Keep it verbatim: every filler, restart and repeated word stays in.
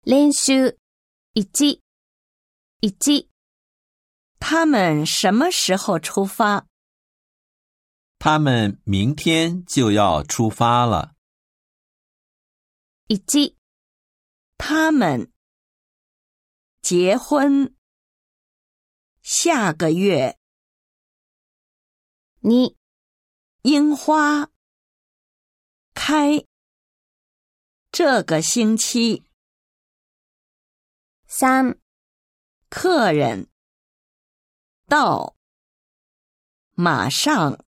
練習一、一。 他们什么时候出发？ 他们明天就要出发了。 一、 他们结婚下个月。 二、 樱花开这个星期。 三、 客人到马上。